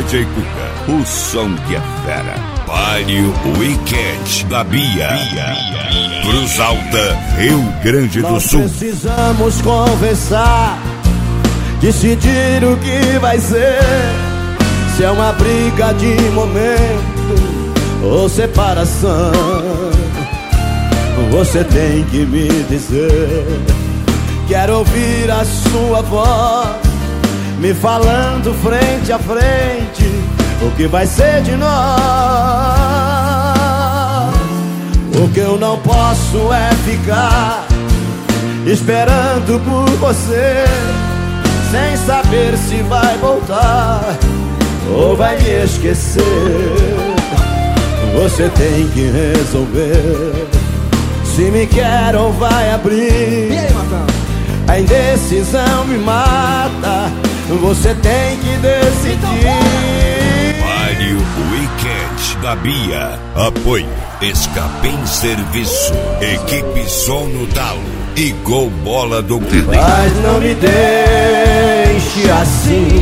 DJ Cuca, o som que é fera. Baile Weekend da Bia. Cruz Alta, Rio Grande do Sul. Precisamos conversar, decidir o que vai ser. Se é uma briga de momento ou separação, você tem que me dizer. Quero ouvir a sua voz me falando frente a frente o que vai ser de nós. O que eu não posso é ficar esperando por você, sem saber se vai voltar ou vai me esquecer. Você tem que resolver se me quer ou vai abrir. E aí, Matão? A indecisão me mata, você tem que decidir. Baile Weekend da Bia. Apoio Escapem Serviço, Equipe Som no Talo e Gol Bola do Clipe. Mas não me deixe assim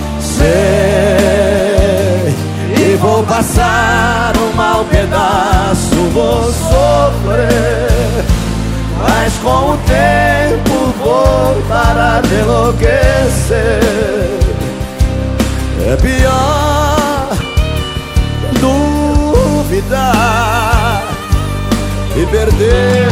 ser, e vou passar um mau pedaço, vou sofrer, mas com o tempo vou parar de enlouquecer. É pior duvidar e perder.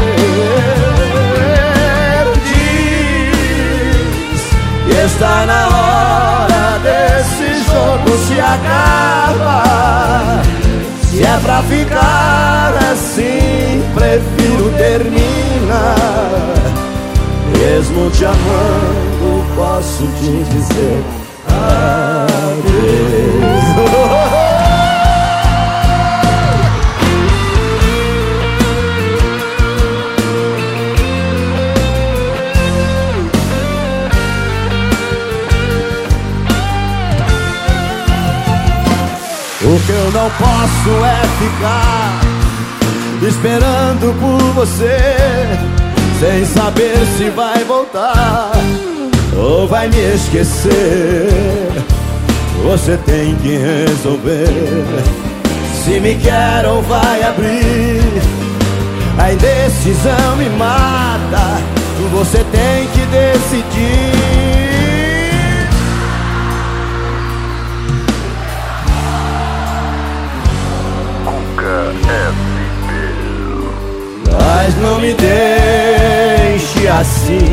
Diz que está na hora desse jogo se acabar. Se é pra ficar assim, prefiro terminar. Mesmo te amando, posso te dizer adeus. O que eu não posso é ficar esperando por você, sem saber se vai voltar ou vai me esquecer. Você tem que resolver se me quer ou vai abrir. A indecisão me mata, você tem que decidir. Mas não me deixe assim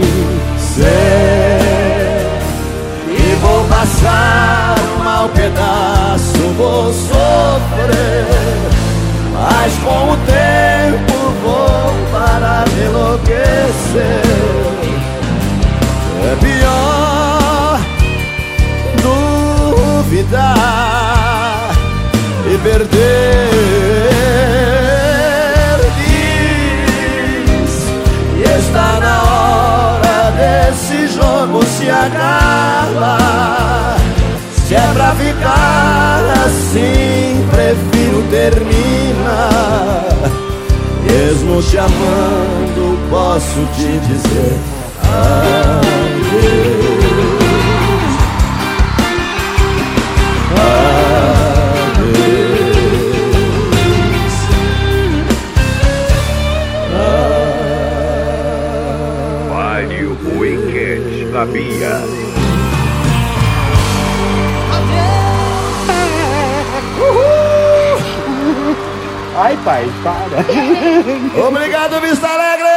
ser, e vou passar um mau pedaço, vou sofrer, mas com o tempo vou parar de enlouquecer. É pior duvidar e perder. Está na hora desse jogo se acabar. Se é pra ficar assim, prefiro terminar. Mesmo te amando, posso te dizer adeus. Weekend da Bia. Ai, pai, para. Obrigado, Vista Alegre!